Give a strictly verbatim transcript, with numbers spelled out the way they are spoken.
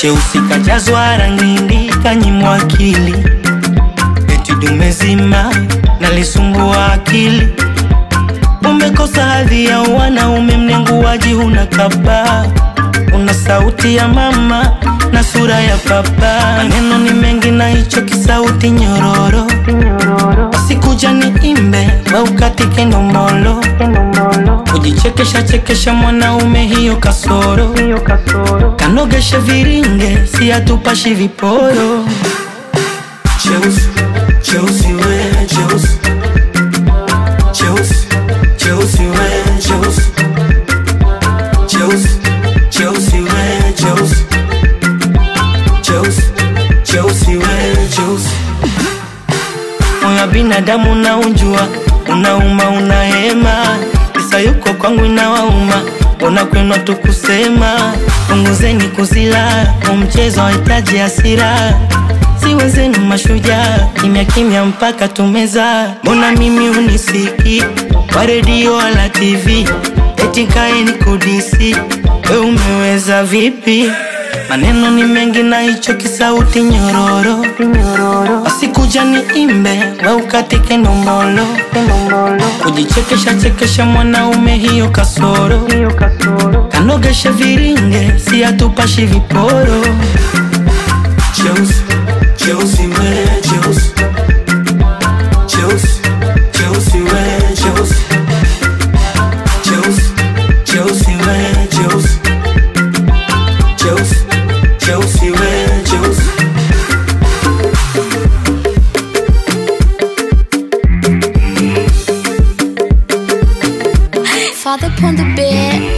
cheusi kajazwa rangi kanyimwa akili, eti dume zima nalisumbua akili. Umekosa hadhi ya wanaume, mnenguaji huna kaba, una sauti ya mama na sura ya papa. Maneno ni mengi na hicho kisauti nyororo, sikuja ni imbe wa ukatike ndomolo. Kujichekesha chekesha mwanaume hiyo kasoro, kanogesha viringe si atupashi viporo. Cheusi, cheusi we, cheusi, cheusi, cheusi we, cheusi, cheusi, cheusi we, cheusi, cheusi, cheusi we, cheusi. Moyo binadamu unaunjua, unauma unahema, isa yuko kwangu inawauma, unakwenda tu kusema. Punguzeni kuzila, mchezo hahitaji hasira, siwezeni mashujaa, kimya kimya mpaka tumeza. Mbona mimi unisiki kwa radio wala T V, eti kaeni kudisi, we umeweza vipi? Maneno ni mengi na hicho kisauti nyororo, asikuja ni imbe wa ukatike ndomolo. Kujichekesha chekesha mwanaume hiyo kasoro, kanogesha viringe si atupashi viporo. Cheusi, cheusi we, cheusi, cheusi, cheusi we, cheusi, cheusi, cheusi we, cheusi, cheusi, cheusi we, cheusi. Father upon the bed.